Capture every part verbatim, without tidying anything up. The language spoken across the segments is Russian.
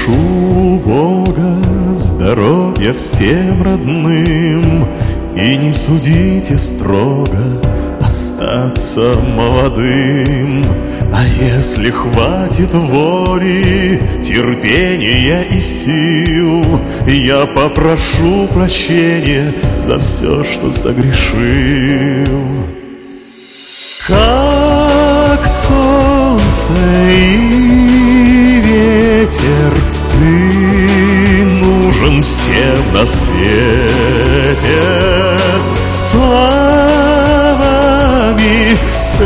прошу у Бога здоровья всем родным, и не судите строго остаться молодым. А если хватит воли, терпения и сил, я попрошу прощения за все, что согрешил. Как солнце и ветер, ты нужен всем на свете. Славами,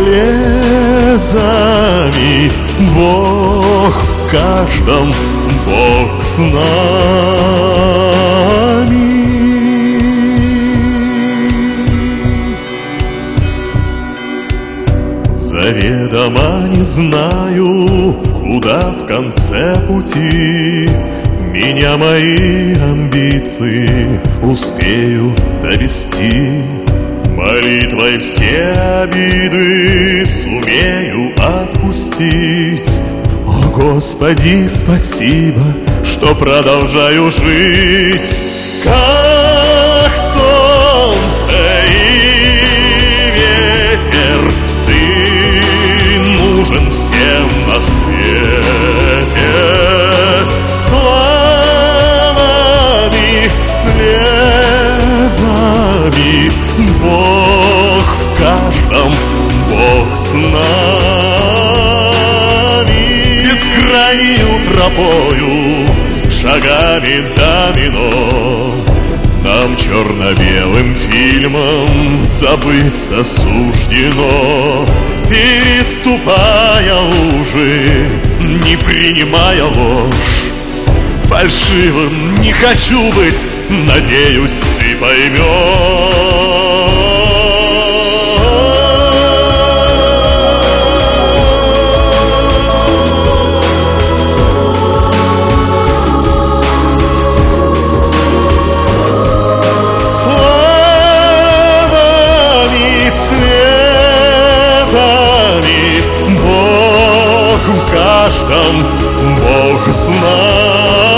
слезами, Бог в каждом, Бог с нами. Заведомо не знаю, куда в конце пути меня мои амбиции успею довести. Молитвой все обиды сумею отпустить. О, Господи, спасибо, что продолжаю жить. Как солнце и ветер, ты нужен всем на свете. Славами, слезами, Бог в каждом, Бог с нами. Бескрайнею тропою, шагами домино, нам черно-белым фильмом забыться суждено. Переступая лужи, не принимая ложь, фальшивым не хочу быть, надеюсь, ты поймешь. Славами, слезами, Бог в каждом, Бог с нами.